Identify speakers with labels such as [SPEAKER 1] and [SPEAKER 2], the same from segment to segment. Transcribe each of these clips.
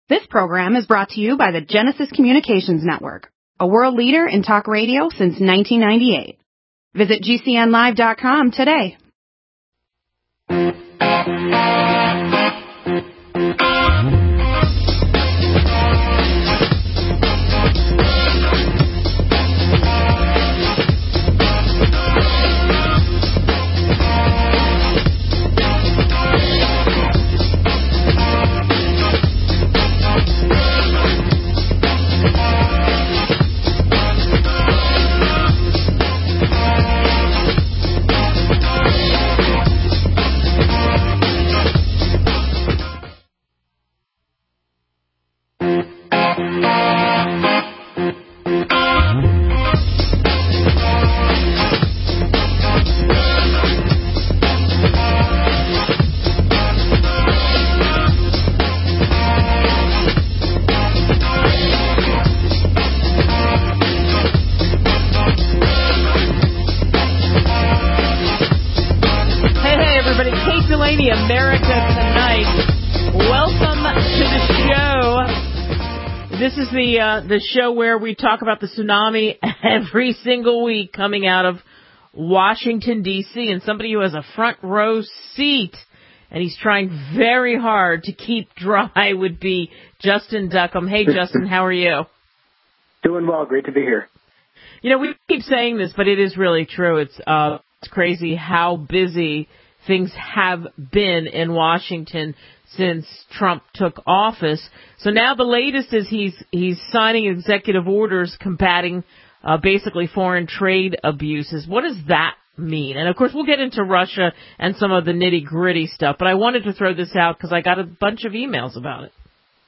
[SPEAKER 1] This program is brought to you by the Genesis Communications Network, a world leader in talk radio since 1998. Visit GCNlive.com today.
[SPEAKER 2] The show where we talk about the tsunami every single week coming out of Washington, D.C., and somebody who has a front row seat, and he's trying very hard to keep dry, would be Justin Duckham. Hey, Justin, how are you?
[SPEAKER 3] Doing well. Great to be here.
[SPEAKER 2] You know, we keep saying this, but it is really true. It's crazy how busy things have been in Washington since Trump took office. So now the latest is he's signing executive orders combating basically foreign trade abuses. What does that mean? And, of course, we'll get into Russia and some of the nitty-gritty stuff, but I wanted to throw this out because I got a bunch of emails about it.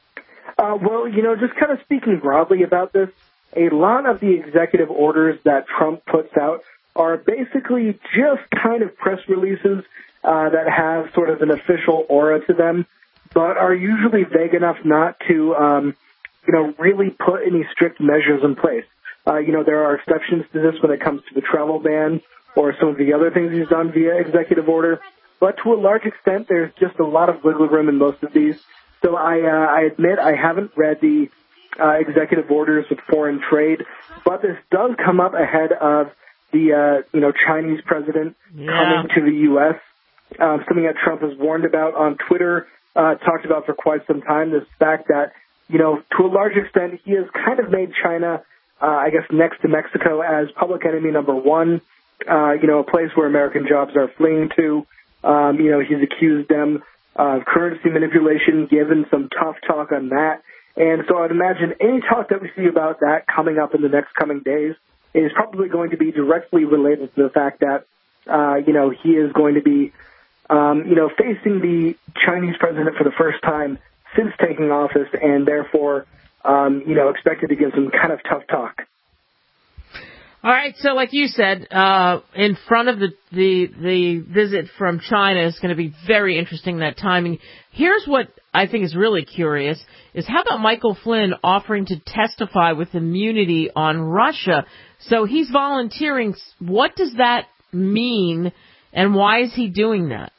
[SPEAKER 3] Well, you know, just kind of speaking broadly about this, a lot of the executive orders that Trump puts out are basically just kind of press releases that have sort of an official aura to them, but are usually vague enough not to, really put any strict measures in place. There are exceptions to this when it comes to the travel ban or some of the other things he's done via executive order, but to a large extent, there's just a lot of wiggle room in most of these. So I admit I haven't read the executive orders with foreign trade, but this does come up ahead of the, Chinese president coming to the U.S., something that Trump has warned about on Twitter, talked about for quite some time, this fact that, to a large extent, he has kind of made China, next to Mexico as public enemy number one, a place where American jobs are fleeing to. He's accused them of currency manipulation, given some tough talk on that. And so I'd imagine any talk that we see about that coming up in the next coming days is probably going to be directly related to the fact that, he is going to be facing the Chinese president for the first time since taking office and therefore, expected to give some kind of tough talk.
[SPEAKER 2] All right. So like you said, in front of the visit from China is going to be very interesting, that timing. Here's what I think is really curious is how about Michael Flynn offering to testify with immunity on Russia? So he's volunteering. What does that mean and why is he doing that?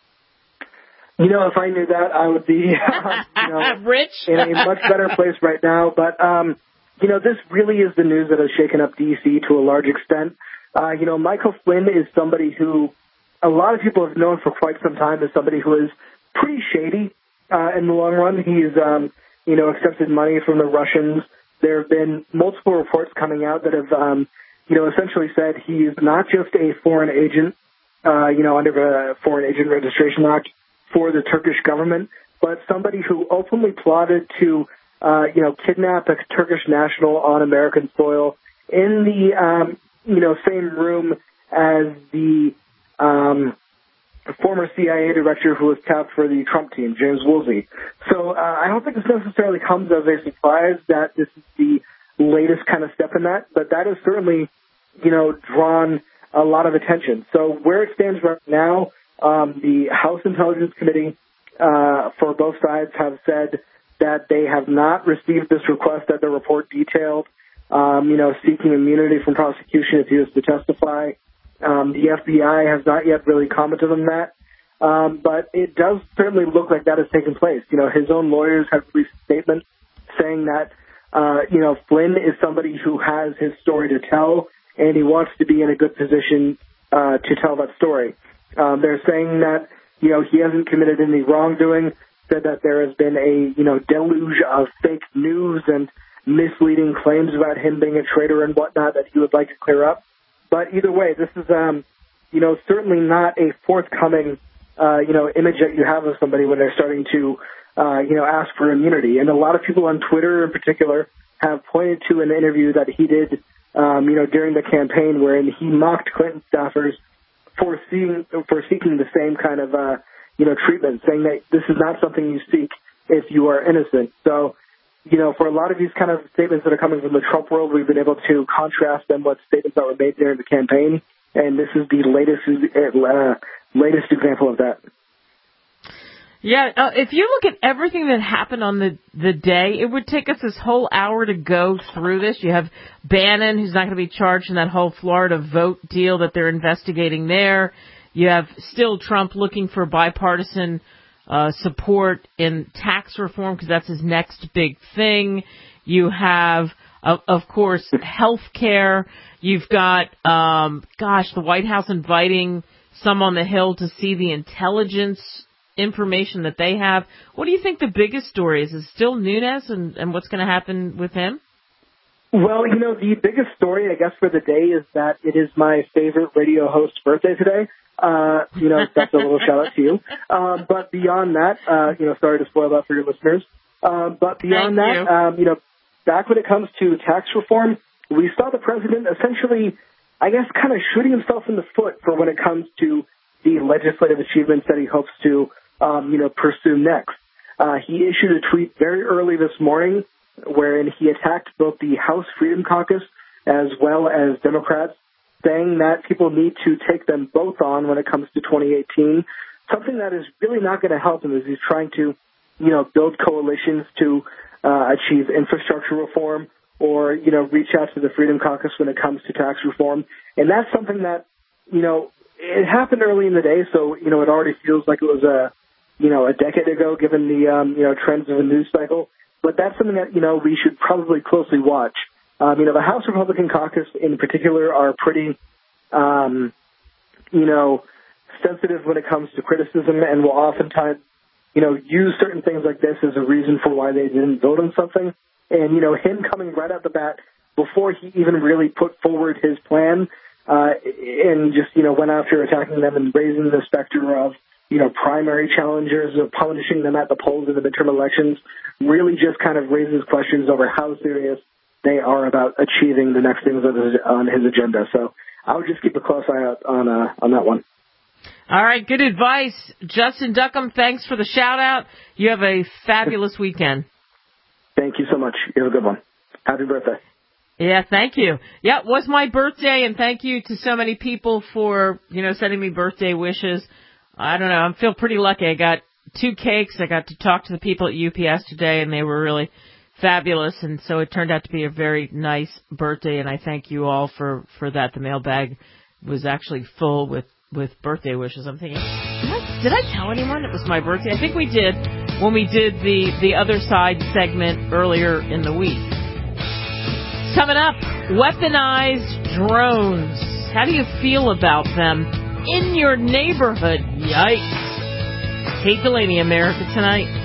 [SPEAKER 3] If I knew that, I would be,
[SPEAKER 2] rich
[SPEAKER 3] in a much better place right now. But, this really is the news that has shaken up D.C. to a large extent. Michael Flynn is somebody who a lot of people have known for quite some time as somebody who is pretty shady in the long run. He's, accepted money from the Russians. There have been multiple reports coming out that have, essentially said he's not just a foreign agent, under the Foreign Agent Registration Act for the Turkish government, but somebody who ultimately plotted to, kidnap a Turkish national on American soil in the, same room as the former CIA director who was tapped for the Trump team, James Woolsey. So I don't think this necessarily comes as a surprise that this is the latest kind of step in that, but that has certainly, drawn a lot of attention. So where it stands right now, the House Intelligence Committee for both sides have said that they have not received this request that the report detailed, seeking immunity from prosecution if he was to testify. The FBI has not yet really commented on that. But it does certainly look like that has taken place. You know, his own lawyers have released a statement saying that, you know, Flynn is somebody who has his story to tell, and he wants to be in a good position to tell that story. They're saying that, you know, he hasn't committed any wrongdoing, said that there has been a, you know, deluge of fake news and misleading claims about him being a traitor and whatnot that he would like to clear up. But either way, this is, you know, certainly not a forthcoming, you know, image that you have of somebody when they're starting to, you know, ask for immunity. And a lot of people on Twitter in particular have pointed to an interview that he did, you know, during the campaign wherein he mocked Clinton staffers for seeking the same kind of, you know, treatment, saying that this is not something you seek if you are innocent. So, you know, for a lot of these kind of statements that are coming from the Trump world, we've been able to contrast them with statements that were made during the campaign, and this is the latest example of that.
[SPEAKER 2] Yeah, if you look at everything that happened on the day, it would take us this whole hour to go through this. You have Bannon, who's not going to be charged in that whole Florida vote deal that they're investigating there. You have still Trump looking for bipartisan support in tax reform because that's his next big thing. You have, of course, health care. You've got, the White House inviting some on the Hill to see the intelligence information that they have. What do you think the biggest story is? Is it still Nunes and what's going to happen with him?
[SPEAKER 3] Well, you know, the biggest story, I guess, for the day is that it is my favorite radio host's birthday today. You know, that's a little shout out to you. But beyond that, you know, sorry to spoil that for your listeners. But beyond that, you know, back when it comes to tax reform, we saw the president essentially, I guess, kind of shooting himself in the foot for when it comes to the legislative achievements that he hopes to, you know, pursue next. He issued a tweet very early this morning wherein he attacked both the House Freedom Caucus as well as Democrats, saying that people need to take them both on when it comes to 2018, something that is really not going to help him as he's trying to, you know, build coalitions to achieve infrastructure reform or, you know, reach out to the Freedom Caucus when it comes to tax reform. And that's something that, you know, it happened early in the day, so, you know, it already feels like it was a decade ago given the, you know, trends of the news cycle. But that's something that, you know, we should probably closely watch. You know, the House Republican caucus in particular are pretty, you know, sensitive when it comes to criticism and will oftentimes, you know, use certain things like this as a reason for why they didn't vote on something. And, you know, him coming right out the bat before he even really put forward his plan and just, you know, went after attacking them and raising the specter of, you know, primary challengers, of punishing them at the polls in the midterm elections, really just kind of raises questions over how serious they are about achieving the next things on his agenda. So I would just keep a close eye out on that one.
[SPEAKER 2] All right, good advice. Justin Duckham, thanks for the shout-out. You have a fabulous weekend.
[SPEAKER 3] Thank you so much. You have a good one. Happy birthday.
[SPEAKER 2] Yeah, thank you. Yeah, it was my birthday, and thank you to so many people for, you know, sending me birthday wishes. I don't know, I feel pretty lucky. I got 2 cakes. I got to talk to the people at UPS today, and they were really fabulous, and so it turned out to be a very nice birthday, and I thank you all for that. The mailbag was actually full with birthday wishes. I'm thinking, did I tell anyone it was my birthday? I think we did when we did the Other Side segment earlier in the week. Coming up, weaponized drones. How do you feel about them in your neighborhood? Yikes. Kate Delaney, America Tonight.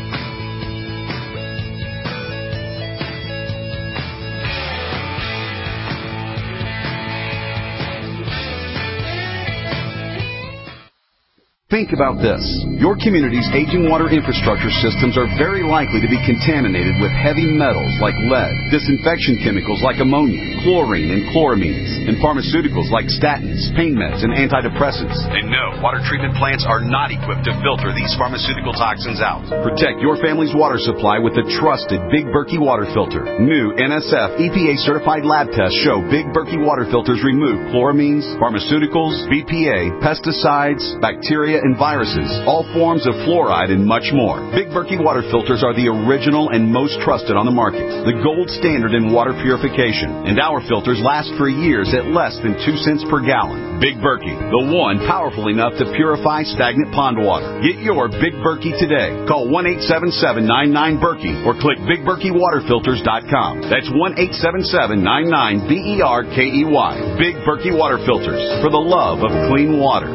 [SPEAKER 4] Think about this. Your community's aging water infrastructure systems are very likely to be contaminated with heavy metals like lead, disinfection chemicals like ammonia, chlorine and chloramines, and pharmaceuticals like statins, pain meds, and antidepressants. And no, water treatment plants are not equipped to filter these pharmaceutical toxins out. Protect your family's water supply with the trusted Big Berkey water filter. New NSF EPA-certified lab tests show Big Berkey water filters remove chloramines, pharmaceuticals, BPA, pesticides, bacteria, bacteria and viruses, all forms of fluoride, and much more. Big Berkey water filters are the original and most trusted on the market, the gold standard in water purification, and our filters last for years at less than 2 cents per gallon. Big Berkey, the one powerful enough to purify stagnant pond water. Get your Big Berkey today. Call 1-877-99-BERKEY or click BigBerkeyWaterFilters.com. That's 1-877-99-BERKEY. Big Berkey Water Filters, for the love of clean water.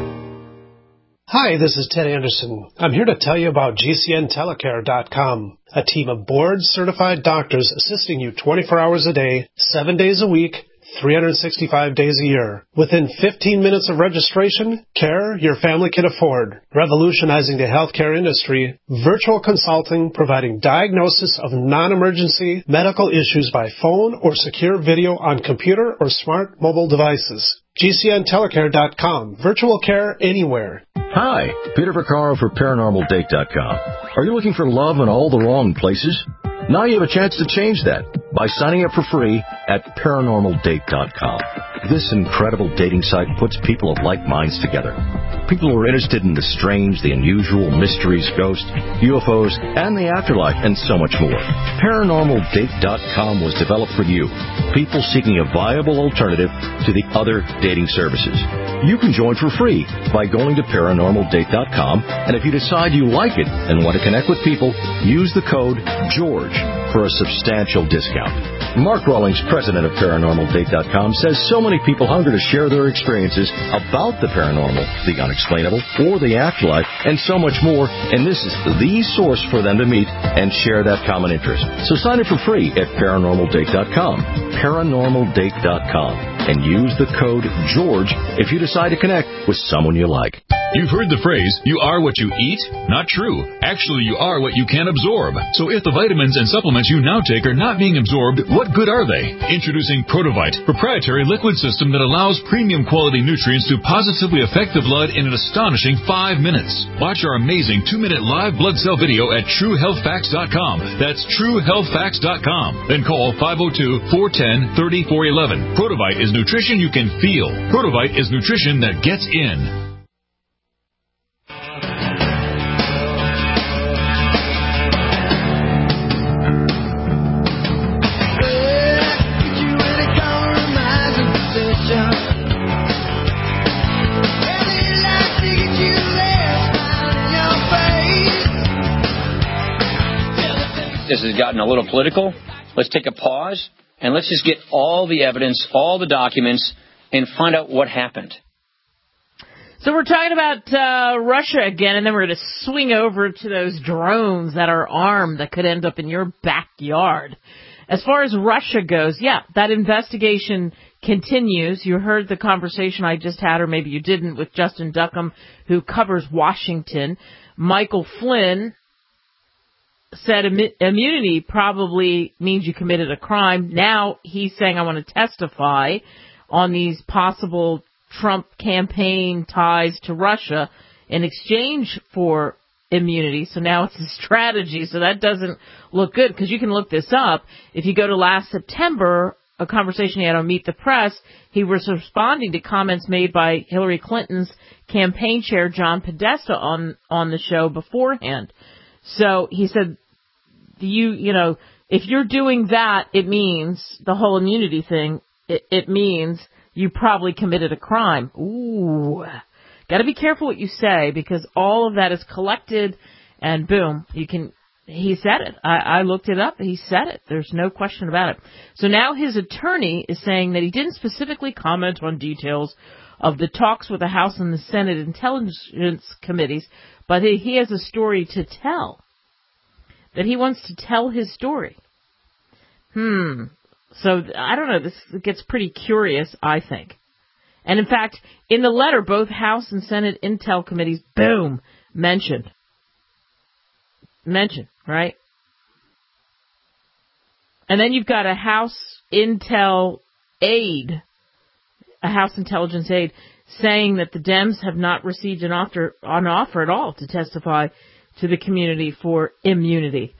[SPEAKER 5] Hi, this is Ted Anderson. I'm here to tell you about GCNTelecare.com, a team of board-certified doctors assisting you 24 hours a day, 7 days a week, 365 days a year. Within 15 minutes of registration, care your family can afford. Revolutionizing the healthcare industry, virtual consulting providing diagnosis of non-emergency medical issues by phone or secure video on computer or smart mobile devices. GCNTelecare.com. Virtual care anywhere.
[SPEAKER 6] Hi, Peter Vaccaro for ParanormalDate.com. Are you looking for love in all the wrong places? Now you have a chance to change that by signing up for free at ParanormalDate.com. This incredible dating site puts people of like minds together. People who are interested in the strange, the unusual, mysteries, ghosts, UFOs, and the afterlife, and so much more. ParanormalDate.com was developed for you, people seeking a viable alternative to the other dating services. You can join for free by going to ParanormalDate.com, and if you decide you like it and want to connect with people, use the code GEORGE for a substantial discount. Mark Rawlings, president of ParanormalDate.com, says so many people hunger to share their experiences about the paranormal, the unexplainable, or the afterlife, and so much more, and this is the source for them to meet and share that common interest. So sign up for free at ParanormalDate.com, ParanormalDate.com, and use the code GEORGE if you decide to connect with someone you like.
[SPEAKER 7] You've heard the phrase, you are what you eat? Not true. Actually, you are what you can absorb. So if the vitamins and supplements you now take are not being absorbed, what good are they? Introducing Protovite, proprietary liquid system that allows premium quality nutrients to positively affect the blood in an astonishing 5 minutes. Watch our amazing 2-minute live blood cell video at TrueHealthFacts.com. That's TrueHealthFacts.com. Then call 502-410-3411. Protovite is nutrition you can feel. Protovite is nutrition that gets in.
[SPEAKER 8] This has gotten a little political. Let's take a pause and let's just get all the evidence, all the documents, and find out what happened.
[SPEAKER 2] So we're talking about Russia again, and then we're going to swing over to those drones that are armed that could end up in your backyard. As far as Russia goes, yeah, that investigation continues. You heard the conversation I just had, or maybe you didn't, with Justin Duckham, who covers Washington. Michael Flynn said immunity probably means you committed a crime. Now he's saying, I want to testify on these possible Trump campaign ties to Russia in exchange for immunity. So now it's a strategy. So that doesn't look good, because you can look this up. If you go to last September, a conversation he had on Meet the Press, he was responding to comments made by Hillary Clinton's campaign chair, John Podesta, on the show beforehand. So he said, you know, if you're doing that, it means the whole immunity thing, it means you probably committed a crime. Ooh, got to be careful what you say, because all of that is collected, and boom, he said it. I looked it up. He said it. There's no question about it. So now his attorney is saying that he didn't specifically comment on details of the talks with the House and the Senate Intelligence Committees, but he has a story to tell. That he wants to tell his story. So, I don't know, this gets pretty curious, I think. And in fact, in the letter, both House and Senate Intel Committees, boom, mentioned, right? And then you've got a House Intel aide, a House Intelligence aide, saying that the Dems have not received an offer at all to testify to the community for immunity.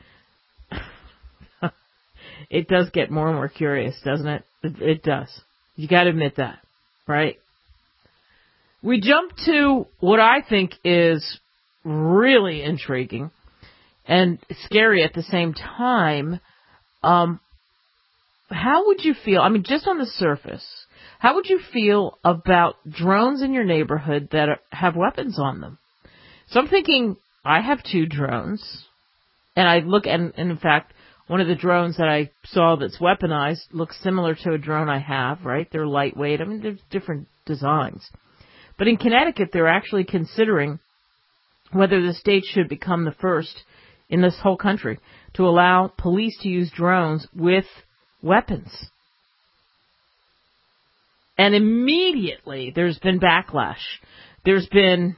[SPEAKER 2] It does get more and more curious, doesn't it? It does. You got to admit that, right? We jump to what I think is really intriguing and scary at the same time. How would you feel, just on the surface, how would you feel about drones in your neighborhood that have weapons on them? So I'm thinking, I have 2 drones, and I look, and in fact, one of the drones that I saw that's weaponized looks similar to a drone I have, right? They're lightweight. There's different designs. But in Connecticut, they're actually considering whether the state should become the first in this whole country to allow police to use drones with weapons. And immediately there's been backlash. There's been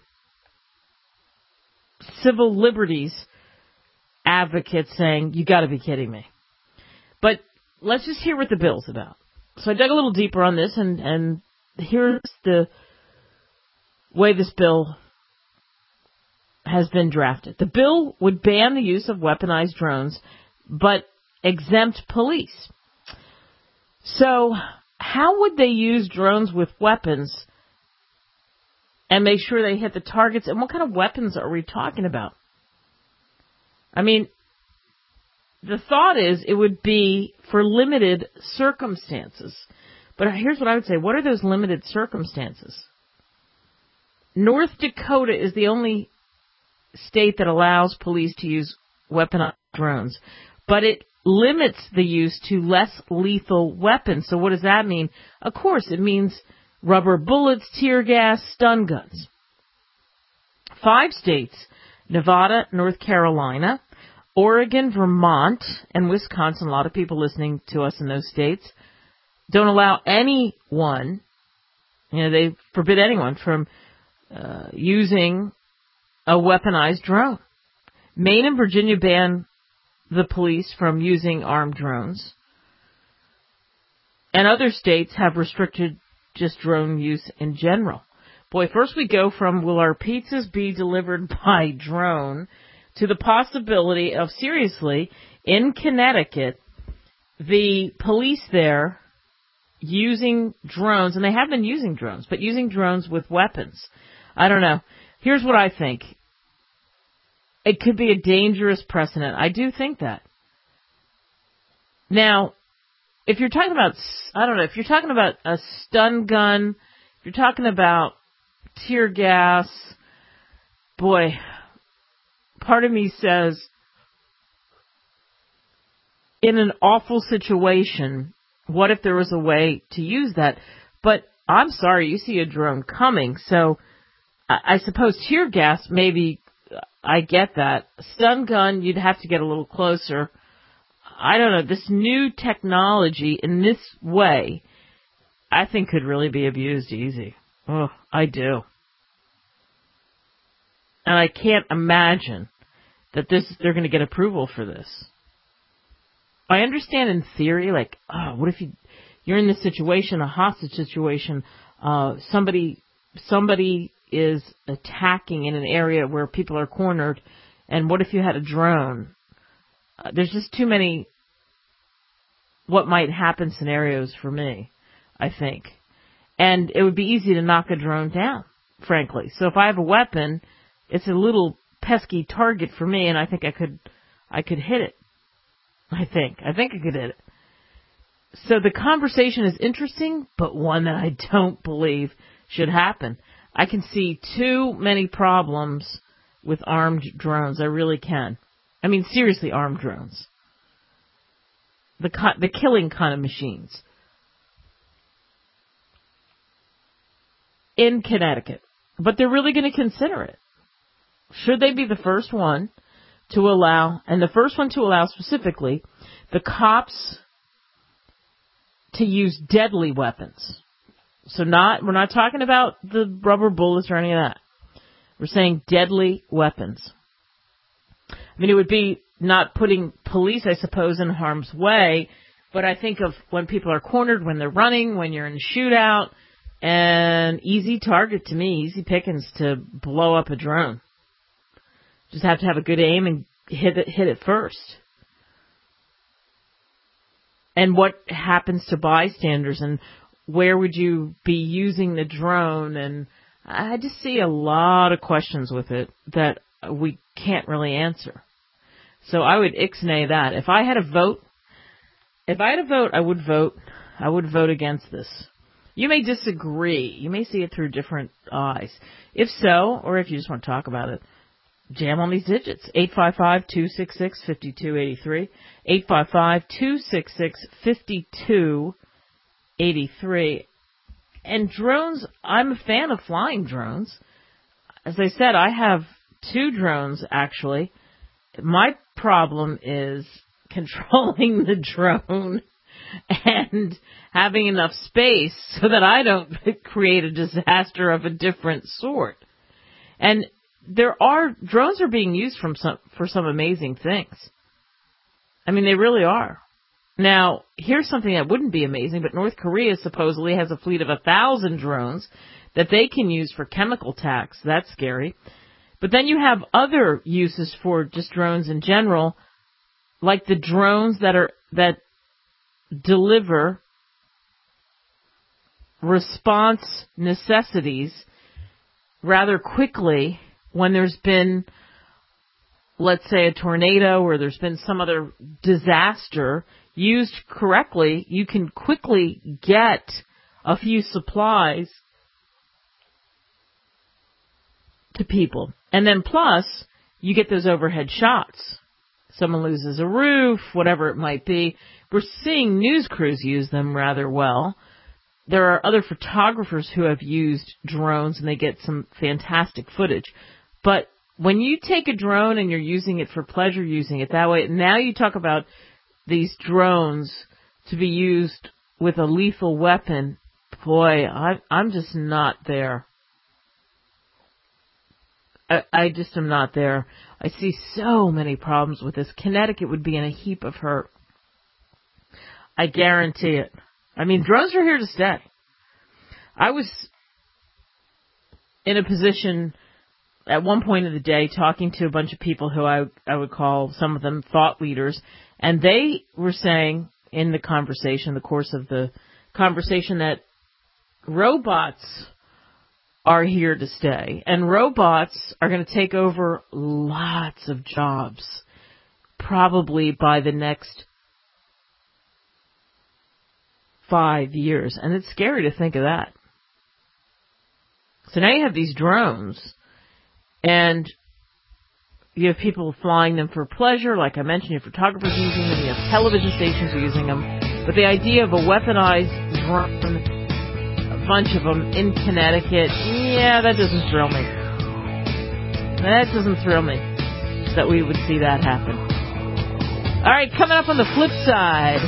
[SPEAKER 2] civil liberties advocates saying, you got to be kidding me. But let's just hear what the bill's about. So I dug a little deeper on this, and here's the way this bill has been drafted. The bill would ban the use of weaponized drones, but exempt police. So how would they use drones with weapons and make sure they hit the targets? And what kind of weapons are we talking about? The thought is it would be for limited circumstances. But here's what I would say. What are those limited circumstances? North Dakota is the only state that allows police to use weaponized drones, but it limits the use to less lethal weapons. So what does that mean? Of course, it means rubber bullets, tear gas, stun guns. 5 states, Nevada, North Carolina, Oregon, Vermont, and Wisconsin, a lot of people listening to us in those states, don't allow anyone, they forbid anyone from using a weaponized drone. Maine and Virginia ban the police from using armed drones. And other states have restricted just drone use in general. Boy, first we go from will our pizzas be delivered by drone to the possibility of, seriously, in Connecticut, the police there using drones, and they have been using drones, but using drones with weapons. I don't know. Here's what I think. It could be a dangerous precedent. I do think that. Now, if you're talking about, if you're talking about a stun gun, if you're talking about tear gas, boy, part of me says, in an awful situation, what if there was a way to use that? But I'm sorry, you see a drone coming, so I suppose tear gas, maybe I get that. Stun gun, you'd have to get a little closer. I don't know, this new technology in this way, I think could really be abused easy. Oh, I do. And I can't imagine that they're going to get approval for this. I understand in theory, what if you're in this situation, a hostage situation, somebody is attacking in an area where people are cornered, and what if you had a drone? There's just too many what might happen scenarios for me, I think. And it would be easy to knock a drone down, frankly. So if I have a weapon, it's a little pesky target for me, and I think I could hit it. I think I could hit it. So the conversation is interesting, but one that I don't believe should happen. I can see too many problems with armed drones. I really can. Seriously, armed drones. The killing kind of machines. In Connecticut. But they're really going to consider it. Should they be the first one to allow, and the first one to allow specifically, the cops to use deadly weapons? So we're not talking about the rubber bullets or any of that. We're saying deadly weapons. It would be not putting police, I suppose, in harm's way, but I think of when people are cornered, when they're running, when you're in a shootout, and easy target to me, easy pickings to blow up a drone. Just have to have a good aim and hit it first. And what happens to bystanders, and where would you be using the drone? And I just see a lot of questions with it that we can't really answer. So I would ixnay that. If I had a vote, I would vote against this. You may disagree. You may see it through different eyes. If so, or if you just want to talk about it, jam on these digits. 855-266-5283. 855-266-5283. And drones, I'm a fan of flying drones. As I said, I have 2 drones, actually. My problem is controlling the drone and having enough space so that I don't create a disaster of a different sort. And drones are being used for some amazing things. I mean, they really are. Now, here's something that wouldn't be amazing, but North Korea supposedly has a fleet of 1,000 drones that they can use for chemical attacks. That's scary. But then you have other uses for just drones in general, like the drones that deliver response necessities rather quickly when there's been, let's say, a tornado or there's been some other disaster. Used correctly, you can quickly get a few supplies to people. And then plus, you get those overhead shots. Someone loses a roof, whatever it might be. We're seeing news crews use them rather well. There are other photographers who have used drones and they get some fantastic footage. But when you take a drone and you're using it for pleasure, using it that way, now you talk about these drones to be used with a lethal weapon. Boy, I'm just not there. I just am not there. I see so many problems with this. Connecticut would be in a heap of hurt. I guarantee it. I mean, drones are here to stay. I was in a position at one point of the day talking to a bunch of people who I would call, some of them, thought leaders, and they were saying in the conversation, the course of the conversation, that robots are here to stay, and robots are going to take over lots of jobs, probably by the next 5 years. And it's scary to think of that. So now you have these drones, and you have people flying them for pleasure. Like I mentioned, you have photographers using them, you have television stations using them. But the idea of a weaponized drone, a bunch of them in Connecticut, yeah, that doesn't thrill me. That doesn't thrill me that we would see that happen. All right, coming up on the flip side,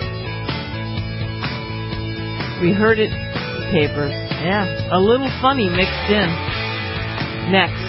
[SPEAKER 2] we heard it in the papers. Yeah, a little funny mixed in. Next.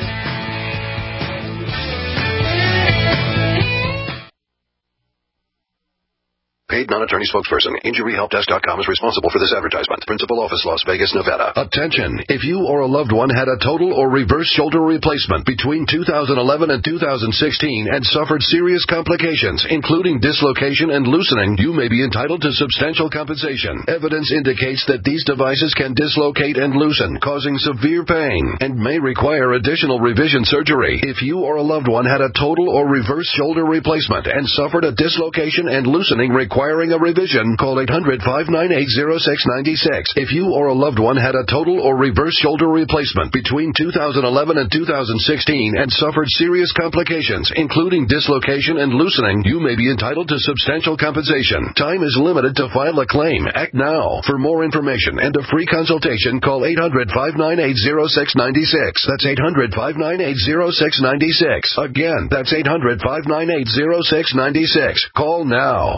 [SPEAKER 9] Paid non-attorney spokesperson. InjuryHelpDesk.com is responsible for this advertisement. Principal office, Las Vegas, Nevada. Attention! If you or a loved one had a total or reverse shoulder replacement between 2011 and 2016 and suffered serious complications, including dislocation and loosening, you may be entitled to substantial compensation. Evidence indicates that these devices can dislocate and loosen, causing severe pain, and may require additional revision surgery. If you or a loved one had a total or reverse shoulder replacement and suffered a dislocation and loosening requiring a revision, call 800-598-0696. If you or a loved one had a total or reverse shoulder replacement between 2011 and 2016 and suffered serious complications, including dislocation and loosening, you may be entitled to substantial compensation. Time is limited to file a claim. Act now. For more information and a free consultation, call 800-598-0696. That's 800-598-0696. Again, that's 800-598-0696. Call now.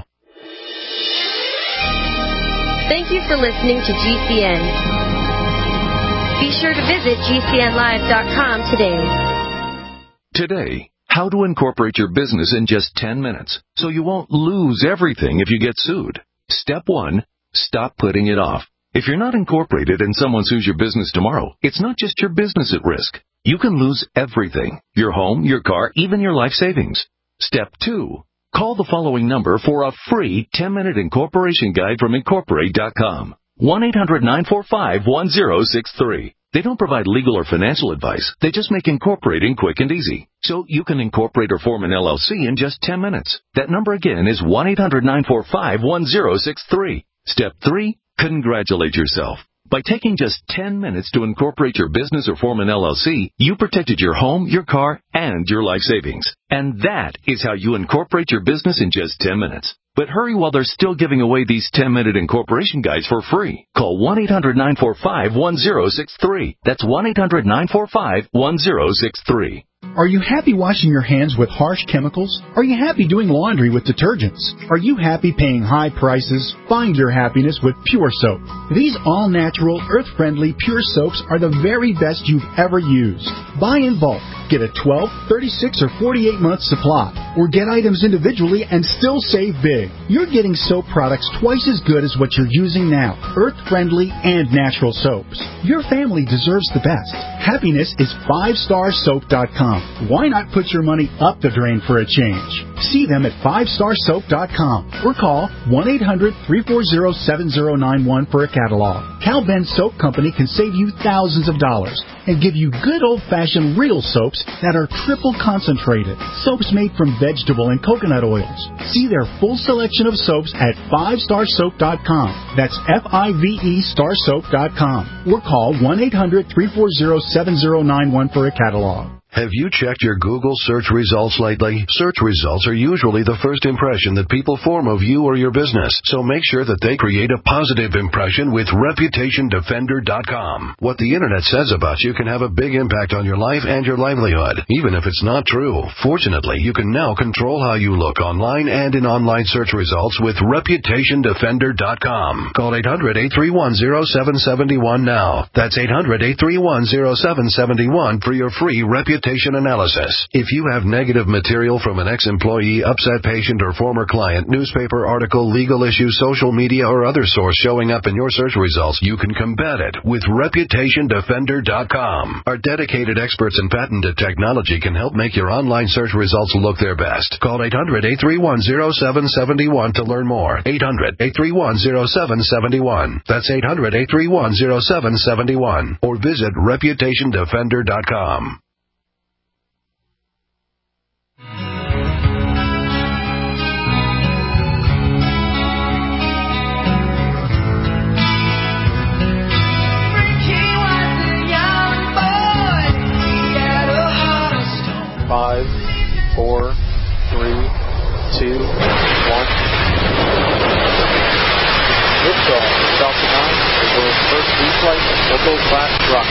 [SPEAKER 10] Thank you for listening to GCN. Be sure to visit GCNlive.com today.
[SPEAKER 6] Today, how to incorporate your business in just 10 minutes so you won't lose everything if you get sued. Step 1, stop putting it off. If you're not incorporated and someone sues your business tomorrow, it's not just your business at risk. You can lose everything: your home, your car, even your life savings. Step 2, call the following number for a free 10-minute incorporation guide from Incorporate.com. 1-800-945-1063. They don't provide legal or financial advice. They just make incorporating quick and easy. So you can incorporate or form an LLC in just 10 minutes. That number again is 1-800-945-1063. Step 3, congratulate yourself. By taking just 10 minutes to incorporate your business or form an LLC, you protected your home, your car, and your life savings. And that is how you incorporate your business in just 10 minutes. But hurry while they're still giving away these 10-minute incorporation guides for free. Call 1-800-945-1063. That's 1-800-945-1063.
[SPEAKER 11] Are you happy washing your hands with harsh chemicals? Are you happy doing laundry with detergents? Are you happy paying high prices? Find your happiness with Pure Soap. These all-natural, earth-friendly Pure Soaps are the very best you've ever used. Buy in bulk. Get a 12, 36, or 48-month supply. Or get items individually and still save big. You're getting soap products twice as good as what you're using now. Earth-friendly and natural soaps. Your family deserves the best. Happiness is 5starsoap.com. Why not put your money up the drain for a change? See them at 5starsoap.com or call 1-800-340-7091 for a catalog. Cal Ben Soap Company can save you thousands of dollars and give you good old-fashioned real soaps that are triple concentrated. Soaps made from vegetable and coconut oils. See their full selection of soaps at 5starsoap.com. That's F-I-V-E starsoap.com or call 1-800-340-7091 for a catalog.
[SPEAKER 9] Have you checked your Google search results lately? Search results are usually the first impression that people form of you or your business, so make sure that they create a positive impression with ReputationDefender.com. What the Internet says about you can have a big impact on your life and your livelihood, even if it's not true. Fortunately, you can now control how you look online and in online search results with ReputationDefender.com. Call 800-831-0771 now. That's 800-831-0771 for your free reputation analysis. If you have negative material from an ex-employee, upset patient, or former client, newspaper article, legal issue, social media, or other source showing up in your search results, you can combat it with ReputationDefender.com. Our dedicated experts in patented technology can help make your online search results look their best. Call 800-831-0771 to learn more. 800-831-0771. That's 800-831-0771. Or visit ReputationDefender.com.
[SPEAKER 12] Five, 4, 3, 2, 1. Liftoff, Falcon 9, the world's first reflight of orbital-class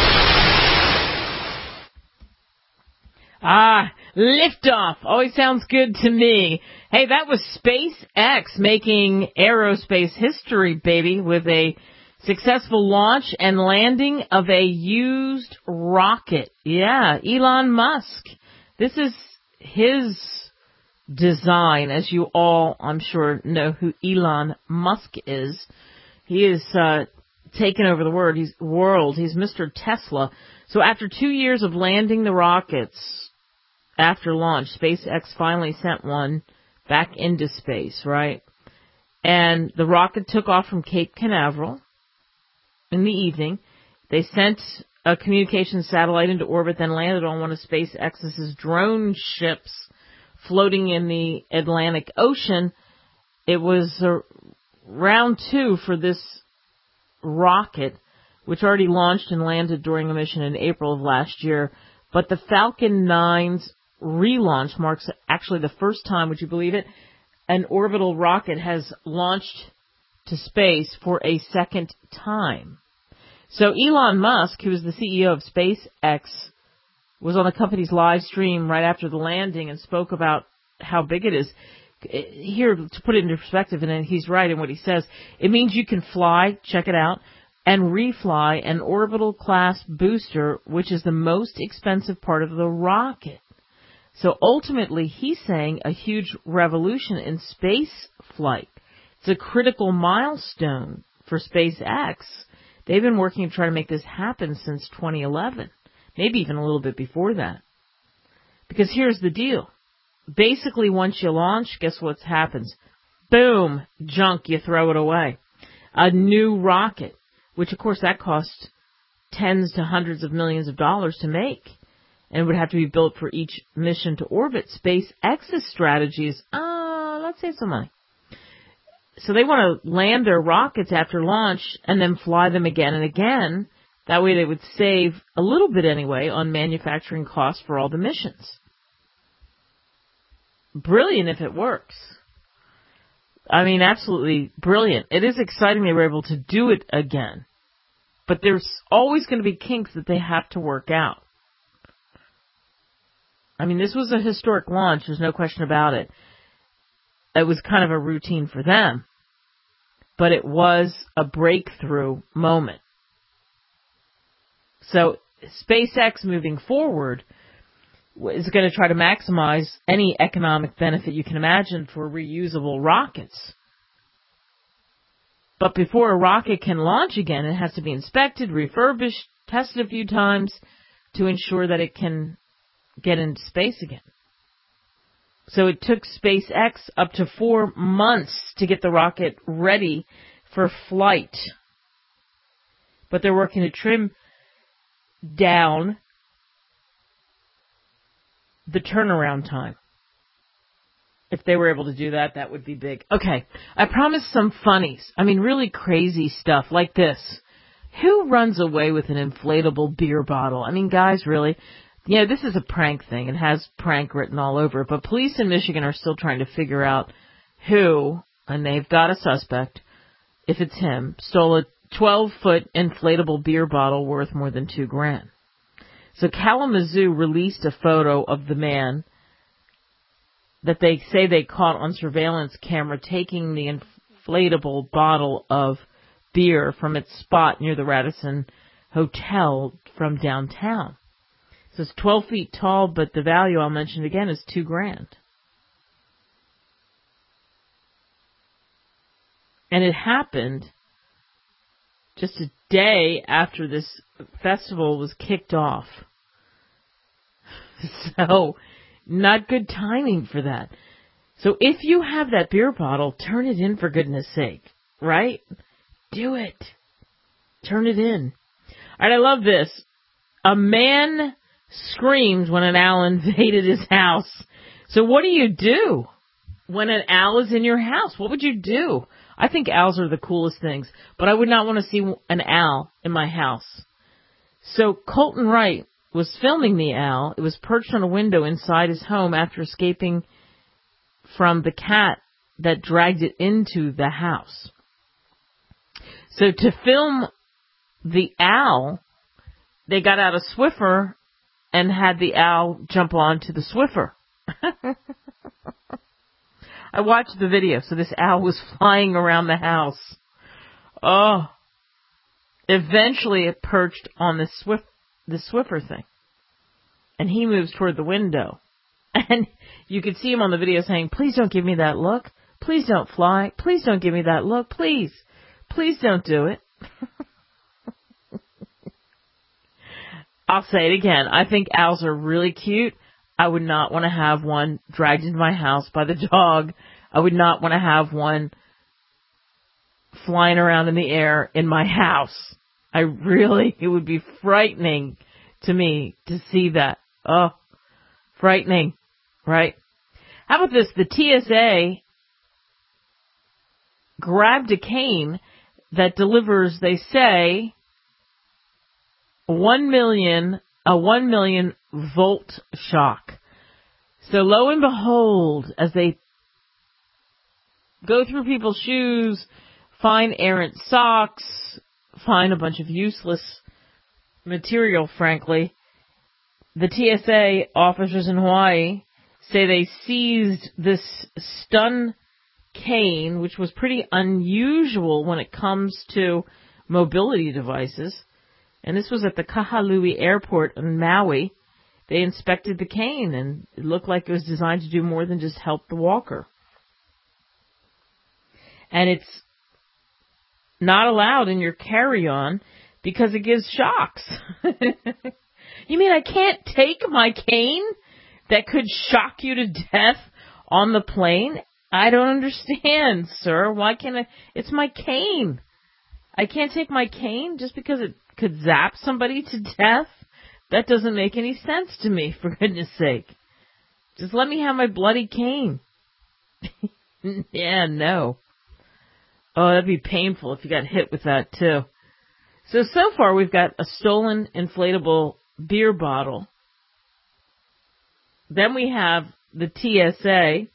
[SPEAKER 12] rocket.
[SPEAKER 2] Liftoff always sounds good to me. Hey, that was SpaceX making aerospace history, baby, with a successful launch and landing of a used rocket. Yeah, Elon Musk. This is his design, as you all, I'm sure, know who Elon Musk is. He is taken over the world. He's Mr. Tesla. So after 2 years of landing the rockets after launch, SpaceX finally sent one back into space, right? And the rocket took off from Cape Canaveral in the evening. They sent a communications satellite into orbit, then landed on one of SpaceX's drone ships floating in the Atlantic Ocean. It was round 2 for this rocket, which already launched and landed during a mission in April of last year. But the Falcon 9's relaunch marks actually the first time, would you believe it, an orbital rocket has launched to space for a second time. So Elon Musk, who is the CEO of SpaceX, was on the company's live stream right after the landing and spoke about how big it is. Here, to put it into perspective, and he's right in what he says, it means you can fly, check it out, and refly an orbital class booster, which is the most expensive part of the rocket. So ultimately, he's saying a huge revolution in space flight. It's a critical milestone for SpaceX. They've been working to try to make this happen since 2011, maybe even a little bit before that. Because here's the deal. Basically, once you launch, guess what happens? Boom, junk, you throw it away. A new rocket, which of course that costs tens to hundreds of millions of dollars to make, and would have to be built for each mission to orbit. SpaceX's strategy is, let's save some money. So they want to land their rockets after launch and then fly them again and again. That way they would save a little bit anyway on manufacturing costs for all the missions. Brilliant if it works. I mean, absolutely brilliant. It is exciting they were able to do it again. But there's always going to be kinks that they have to work out. I mean, this was a historic launch. There's no question about it. It was kind of a routine for them. But it was a breakthrough moment. So SpaceX moving forward is going to try to maximize any economic benefit you can imagine for reusable rockets. But before a rocket can launch again, it has to be inspected, refurbished, tested a few times to ensure that it can get into space again. So it took SpaceX up to 4 months to get the rocket ready for flight. But they're working to trim down the turnaround time. If they were able to do that, that would be big. Okay, I promised some funnies. I mean, really crazy stuff like this. Who runs away with an inflatable beer bottle? I mean, guys, really? Yeah, this is a prank thing. It has prank written all over it. But police in Michigan are still trying to figure out who, and they've got a suspect, if it's him, stole a 12-foot inflatable beer bottle worth more than $2,000. So Kalamazoo released a photo of the man that they say they caught on surveillance camera taking the inflatable bottle of beer from its spot near the Radisson Hotel from downtown. So it's 12 feet tall, but the value I'll mention again is $2,000. And it happened just a day after this festival was kicked off. So, not good timing for that. So if you have that beer bottle, turn it in for goodness sake, right? Do it. Turn it in. All right, I love this. A man screamed when an owl invaded his house. So what do you do when an owl is in your house? What would you do? I think owls are the coolest things, but I would not want to see an owl in my house. So Colton Wright was filming the owl. It was perched on a window inside his home after escaping from the cat that dragged it into the house. So to film the owl, they got out a Swiffer and had the owl jump onto the Swiffer. I watched the video, so this owl was flying around the house. Oh. Eventually it perched on the Swiffer thing. And he moves toward the window. And you could see him on the video saying, "Please don't give me that look. Please don't fly. Please don't give me that look. Please. Please don't do it." I'll say it again. I think owls are really cute. I would not want to have one dragged into my house by the dog. I would not want to have one flying around in the air in my house. It would be frightening to me to see that. Oh, frightening, right? How about this? The TSA grabbed a cane that delivers, they say, a 1 million volt shock. So lo and behold, as they go through people's shoes, find errant socks, find a bunch of useless material, frankly, the TSA officers in Hawaii say they seized this stun cane, which was pretty unusual when it comes to mobility devices. And this was at the Kahului Airport in Maui. They inspected the cane, and it looked like it was designed to do more than just help the walker. And it's not allowed in your carry-on because it gives shocks. You mean I can't take my cane that could shock you to death on the plane? I don't understand, sir. Why can't I? It's my cane. I can't take my cane just because it could zap somebody to death? That doesn't make any sense to me, for goodness sake. Just let me have my bloody cane. Yeah, no. Oh, that'd be painful if you got hit with that, too. So far we've got a stolen inflatable beer bottle. Then we have the TSA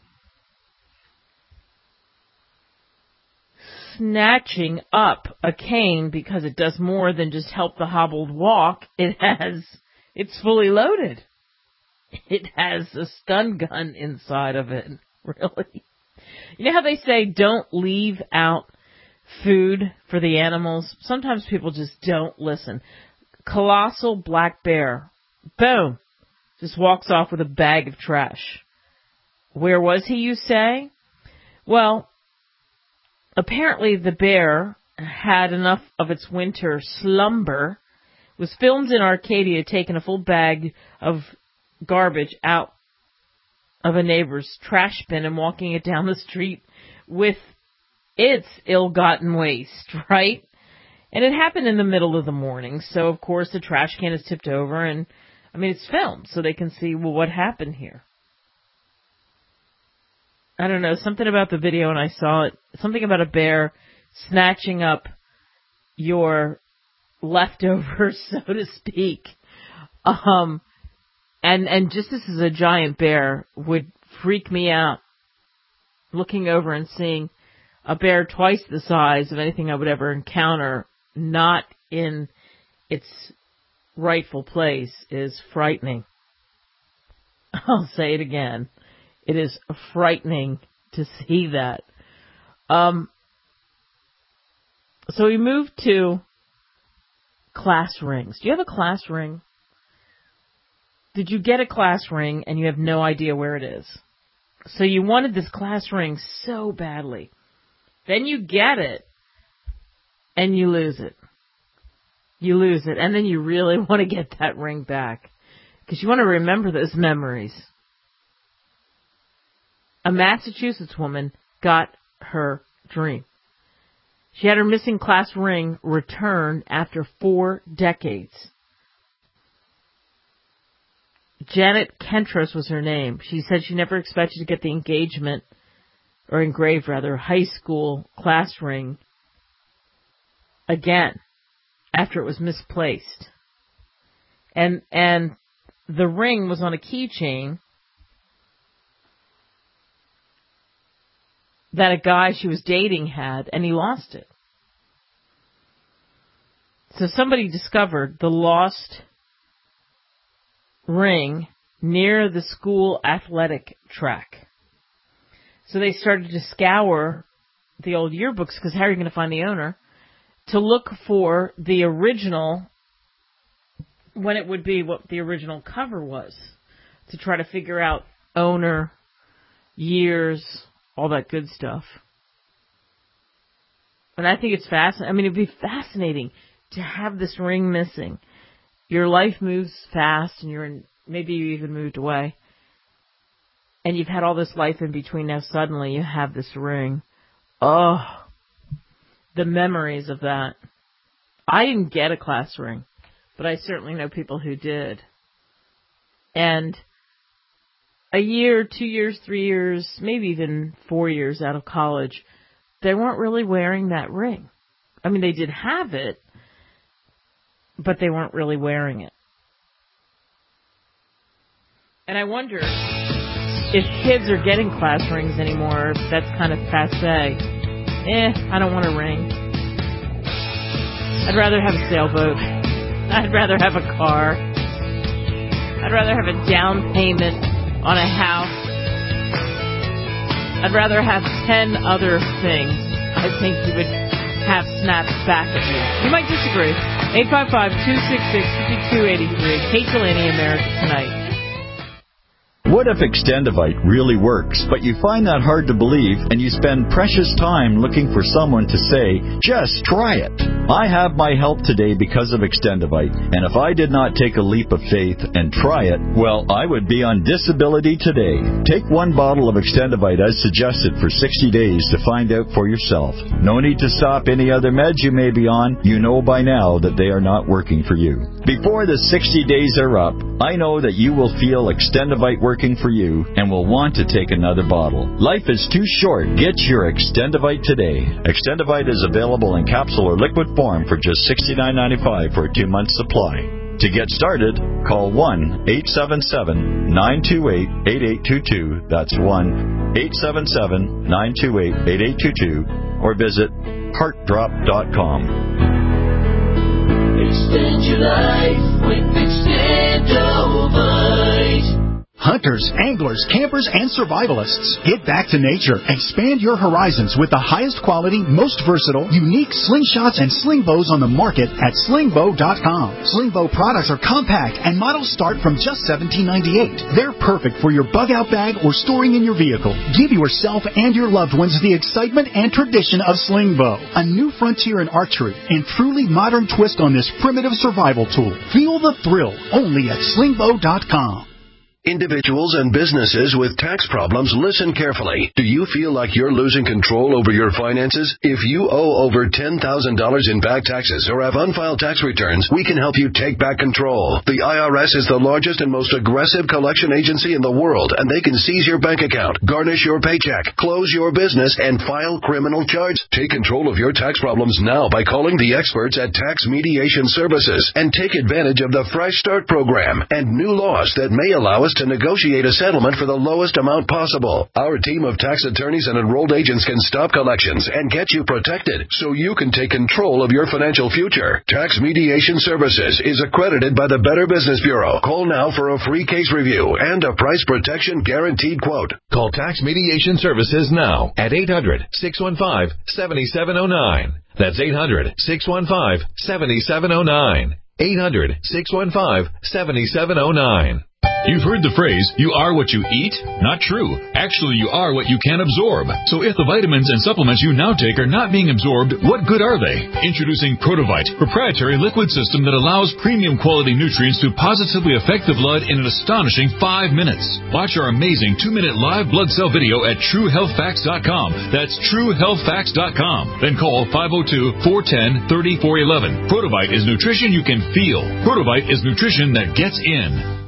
[SPEAKER 2] snatching up a cane because it does more than just help the hobbled walk. It's fully loaded. It has a stun gun inside of it. Really? You know how they say don't leave out food for the animals? Sometimes people just don't listen. Colossal black bear. Boom. Just walks off with a bag of trash. Where was he, you say? Well, apparently the bear had enough of its winter slumber, was filmed in Arcadia taking a full bag of garbage out of a neighbor's trash bin and walking it down the street with its ill-gotten waste, right? And it happened in the middle of the morning, so of course the trash can is tipped over and, I mean, it's filmed so they can see, well, what happened here? I don't know, something about the video and I saw it, something about a bear snatching up your leftovers, so to speak. And just this is a giant bear would freak me out. Looking over and seeing a bear twice the size of anything I would ever encounter, not in its rightful place, is frightening. I'll say it again. It is frightening to see that. So we move to class rings. Do you have a class ring? Did you get a class ring and you have no idea where it is? So you wanted this class ring so badly. Then you get it and you lose it. You lose it. And then you really want to get that ring back because you want to remember those memories. A Massachusetts woman got her dream. She had her missing class ring returned after 4 decades. Janet Kentros was her name. She said she never expected to get the engraved high school class ring again after it was misplaced. And the ring was on a keychain that a guy she was dating had, and he lost it. So somebody discovered the lost ring near the school athletic track. So they started to scour the old yearbooks, because how are you going to find the owner, to look for the original, when it would be what the original cover was, to try to figure out owner, years, all that good stuff. And I think it's fascinating. I mean, it'd be fascinating to have this ring missing. Your life moves fast, and maybe you even moved away. And you've had all this life in between. Now suddenly you have this ring. Oh, the memories of that. I didn't get a class ring, but I certainly know people who did. And a year, 2 years, 3 years, maybe even 4 years out of college, they weren't really wearing that ring. I mean, they did have it, but they weren't really wearing it. And I wonder if kids are getting class rings anymore, if that's kind of passé. I don't want a ring. I'd rather have a sailboat. I'd rather have a car. I'd rather have a down payment on a house. I'd rather have 10 other things I think you would have snapped back at you. You might disagree. 855-266-5283. Kate Delaney, America Tonight.
[SPEAKER 13] What if Extendivite really works, but you find that hard to believe and you spend precious time looking for someone to say, just try it? I have my help today because of Extendivite, and if I did not take a leap of faith and try it, well, I would be on disability today. Take one bottle of Extendivite as suggested for 60 days to find out for yourself. No need to stop any other meds you may be on. You know by now that they are not working for you. Before the 60 days are up, I know that you will feel Extendivite working for you and will want to take another bottle. Life is too short. Get your Extendivite today. Extendivite is available in capsule or liquid form for just $69.95 for a 2-month supply. To get started, call 1-877-928-8822. That's 1-877-928-8822. Or visit heartdrop.com.
[SPEAKER 14] Extend your life with Extendovite.
[SPEAKER 11] Hunters, anglers, campers, and survivalists. Get back to nature. Expand your horizons with the highest quality, most versatile, unique slingshots and sling bows on the market at slingbow.com. Sling bow products are compact and models start from just $17.98. They're perfect for your bug-out bag or storing in your vehicle. Give yourself and your loved ones the excitement and tradition of sling bow. A new frontier in archery and truly modern twist on this primitive survival tool. Feel the thrill only at slingbow.com.
[SPEAKER 9] Individuals and businesses with tax problems, listen carefully. Do you feel like you're losing control over your finances? If you owe over $10,000 in back taxes or have unfiled tax returns, we can help you take back control. The IRS is the largest and most aggressive collection agency in the world, and they can seize your bank account, garnish your paycheck, close your business, and file criminal charges. Take control of your tax problems now by calling the experts at Tax Mediation Services and take advantage of the Fresh Start program and new laws that may allow us to negotiate a settlement for the lowest amount possible. Our team of tax attorneys and enrolled agents can stop collections and get you protected so you can take control of your financial future. Tax Mediation Services is accredited by the Better Business Bureau. Call now for a free case review and a price protection guaranteed quote.
[SPEAKER 15] Call Tax Mediation Services now at 800-615-7709. That's 800-615-7709. 800-615-7709.
[SPEAKER 7] You've heard the phrase, you are what you eat? Not true. Actually, you are what you can absorb. So if the vitamins and supplements you now take are not being absorbed, what good are they? Introducing Protovite, proprietary liquid system that allows premium quality nutrients to positively affect the blood in an astonishing 5 minutes. Watch our amazing 2-minute live blood cell video at TrueHealthFacts.com. That's TrueHealthFacts.com. Then call 502-410-3411. Protovite is nutrition you can feel. Protovite is nutrition that gets in.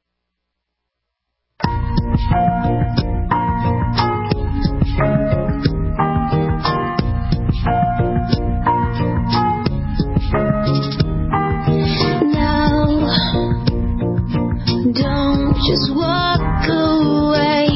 [SPEAKER 14] Just walk away,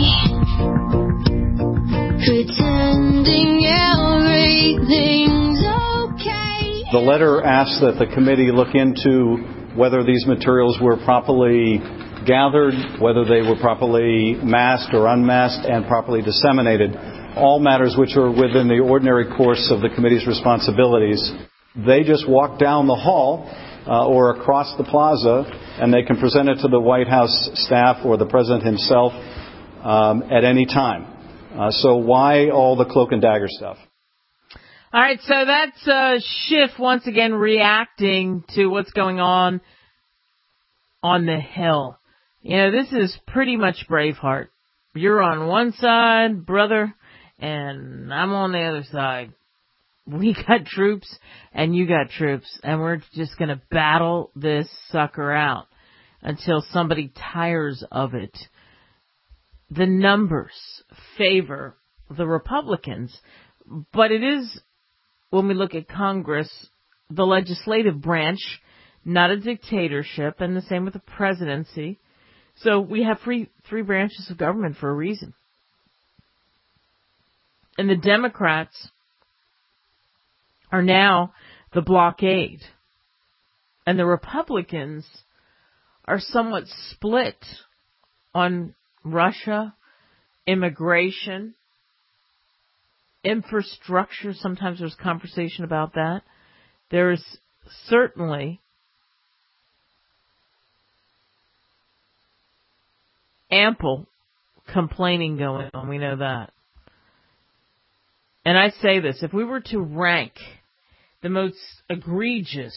[SPEAKER 14] pretending everything's okay.
[SPEAKER 16] The letter asks that the committee look into whether these materials were properly gathered, whether they were properly masked or unmasked, and properly disseminated. All matters which are within the ordinary course of the committee's responsibilities. They just walk down the hall or across the plaza, and they can present it to the White House staff or the President himself at any time. So why all the cloak and dagger stuff?
[SPEAKER 2] All right, so that's Schiff once again reacting to what's going on the Hill. You know, this is pretty much Braveheart. You're on one side, brother, and I'm on the other side. We got troops, and you got troops, and we're just going to battle this sucker out until somebody tires of it. The numbers favor the Republicans, but it is, when we look at Congress, the legislative branch, not a dictatorship, and the same with the presidency. So we have three branches of government for a reason. And the Democrats are now the blockade. And the Republicans are somewhat split on Russia, immigration, infrastructure. Sometimes there's conversation about that. There's certainly ample complaining going on. We know that. And I say this, if we were to rank the most egregious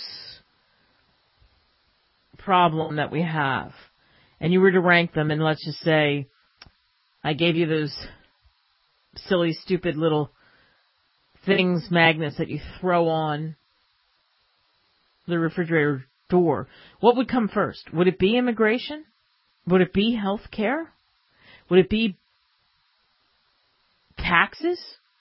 [SPEAKER 2] problem that we have, and you were to rank them, and let's just say I gave you those silly, stupid little things, magnets that you throw on the refrigerator door, what would come first? Would it be immigration? Would it be health care? Would it be taxes?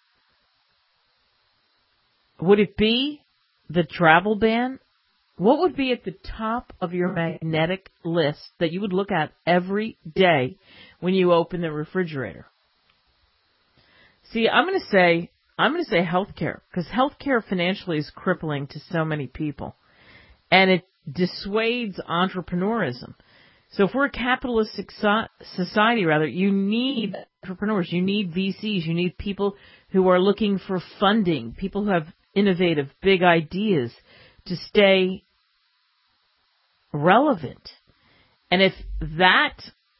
[SPEAKER 2] Would it be the travel ban? What would be at the top of your magnetic list that you would look at every day when you open the refrigerator? See, I'm going to say healthcare, because healthcare financially is crippling to so many people, and it dissuades entrepreneurism. So if we're a capitalist society, you need entrepreneurs, you need VCs, you need people who are looking for funding, people who have innovative, big ideas to stay relevant. And if that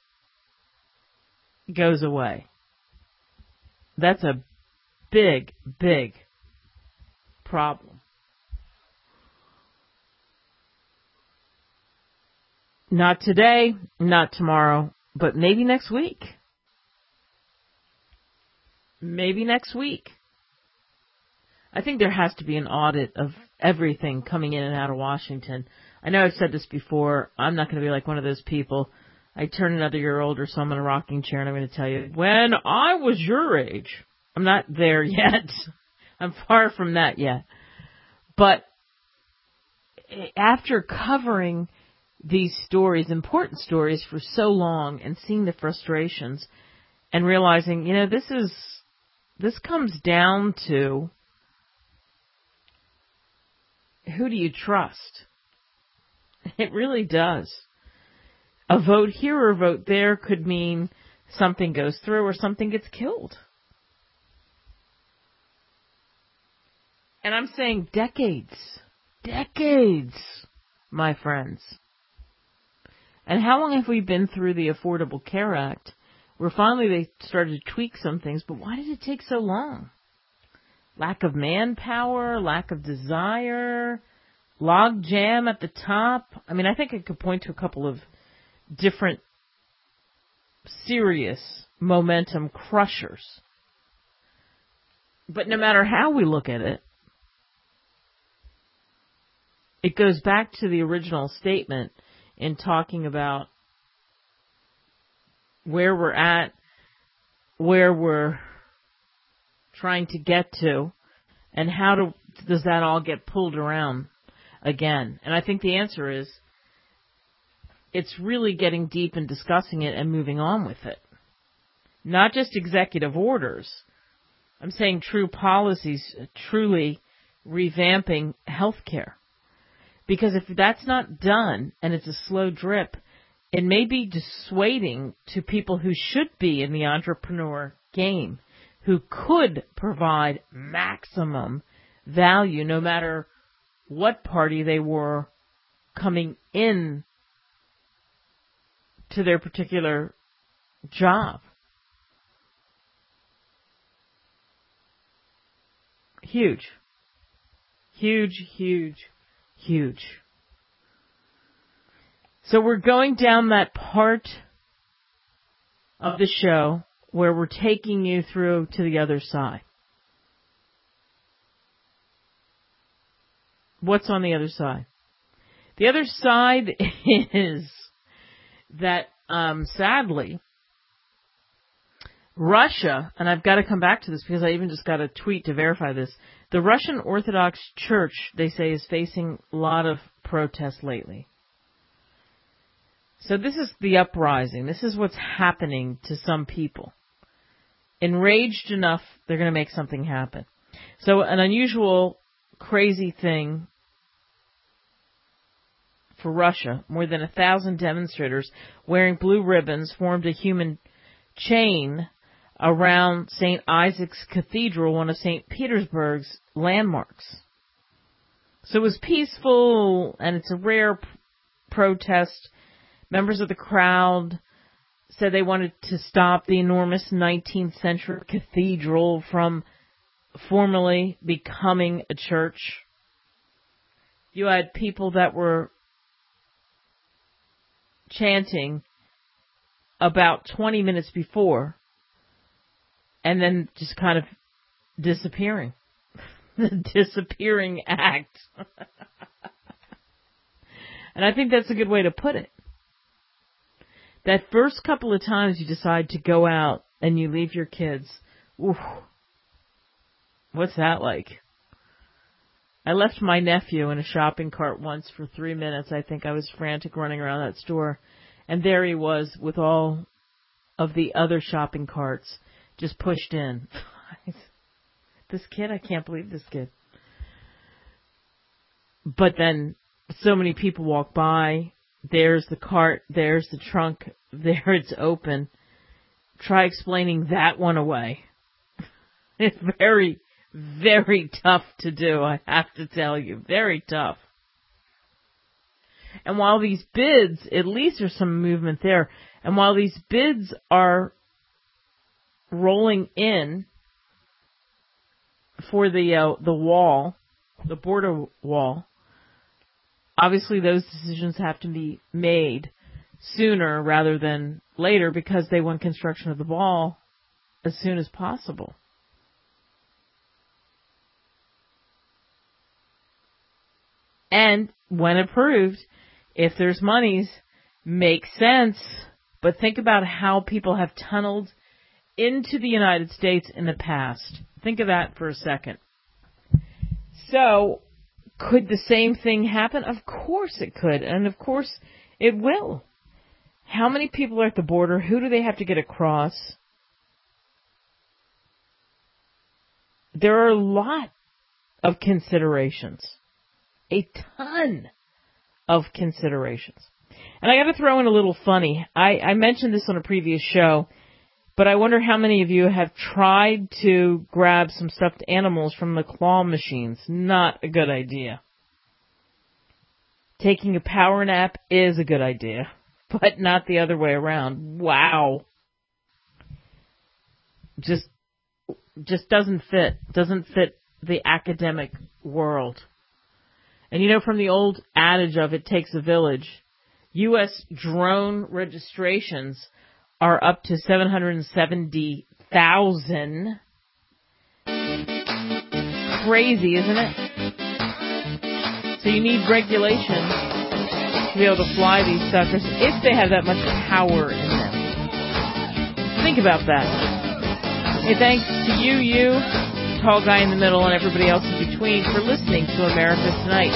[SPEAKER 2] goes away, that's a big, big problem. Not today, not tomorrow, but maybe next week. Maybe next week. I think there has to be an audit of everything coming in and out of Washington. I know I've said this before. I'm not going to be like one of those people. I turn another year older, so I'm in a rocking chair, and I'm going to tell you, when I was your age. I'm not there yet. I'm far from that yet. But after covering these stories, important stories, for so long, and seeing the frustrations, and realizing, this comes down to, who do you trust? It really does. A vote here or a vote there could mean something goes through or something gets killed. And I'm saying decades, my friends. And how long have we been through the Affordable Care Act, where finally they started to tweak some things, but why did it take so long? Lack of manpower, lack of desire, log jam at the top. I mean, I think I could point to a couple of different serious momentum crushers. But no matter how we look at it, it goes back to the original statement in talking about where we're at, where we're trying to get to, and how does that all get pulled around again? And I think the answer is, it's really getting deep and discussing it and moving on with it. Not just executive orders. I'm saying true policies, truly revamping healthcare. Because if that's not done, and it's a slow drip, it may be dissuading to people who should be in the entrepreneur game, who could provide maximum value no matter what party they were coming in to their particular job. Huge. So we're going down that part of the show where we're taking you through to the other side. What's on the other side? The other side is that, sadly, Russia, and I've got to come back to this because I even just got a tweet to verify this, the Russian Orthodox Church, they say, is facing a lot of protests lately. So this is the uprising. This is what's happening to some people. Enraged enough, they're going to make something happen. So an unusual, crazy thing for Russia, more than 1,000 demonstrators wearing blue ribbons formed a human chain around St. Isaac's Cathedral, one of St. Petersburg's landmarks. So it was peaceful, and it's a rare protest. Members of the crowd said they wanted to stop the enormous 19th century cathedral from formally becoming a church. You had people that were chanting about 20 minutes before and then just kind of disappearing. The disappearing act. And I think that's a good way to put it. That first couple of times you decide to go out and you leave your kids, oof, what's that like? I left my nephew in a shopping cart once for 3 minutes. I think I was frantic running around that store. And there he was with all of the other shopping carts just pushed in. This kid, I can't believe this kid. But then so many people walk by. There's the cart. There's the trunk. There it's open. Try explaining that one away. It's very, very tough to do, I have to tell you. Very tough. And while these bids, at least there's some movement there, and while these bids are rolling in for the wall, the border wall, obviously those decisions have to be made sooner rather than later because they want construction of the wall as soon as possible. And when approved, if there's monies, makes sense. But think about how people have tunneled into the United States in the past. Think of that for a second. So, could the same thing happen? Of course it could, and of course it will. How many people are at the border? Who do they have to get across? There are a lot of considerations. A ton of considerations. And I got to throw in a little funny. I mentioned this on a previous show, but I wonder how many of you have tried to grab some stuffed animals from the claw machines. Not a good idea. Taking a power nap is a good idea, but not the other way around. Wow. Just doesn't fit. Doesn't fit the academic world. And you know, from the old adage of it takes a village, U.S. drone registrations are up to 770,000. Crazy, isn't it? So you need regulation to be able to fly these suckers if they have that much power in them. Think about that. Hey, thanks to you, tall guy in the middle, and everybody else in between for listening to America Tonight.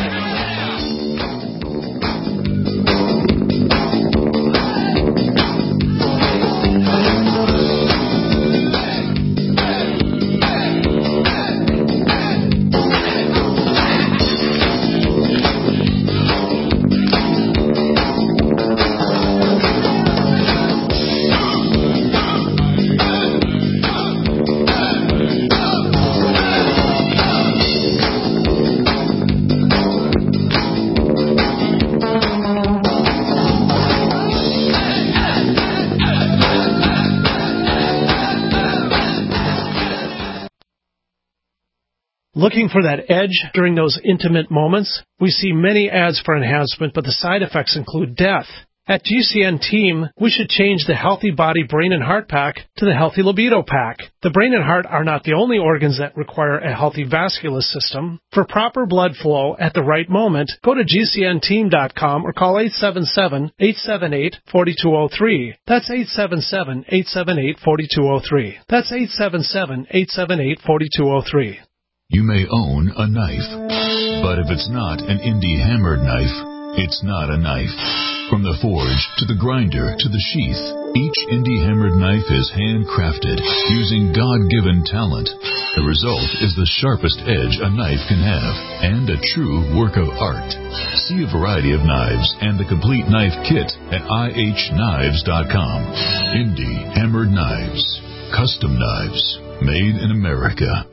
[SPEAKER 5] Looking for that edge during those intimate moments? We see many ads for enhancement, but the side effects include death. At GCN Team, we should change the Healthy Body, Brain, and Heart Pack to the Healthy Libido Pack. The brain and heart are not the only organs that require a healthy vascular system. For proper blood flow at the right moment, go to GCNteam.com or call 877-878-4203. That's 877-878-4203. That's 877-878-4203.
[SPEAKER 7] You may own a knife, but if it's not an indie hammered knife, it's not a knife. From the forge to the grinder to the sheath, each indie hammered knife is handcrafted using God-given talent. The result is the sharpest edge a knife can have and a true work of art. See a variety of knives and the complete knife kit at ihknives.com. Indie hammered knives, custom knives, made in America.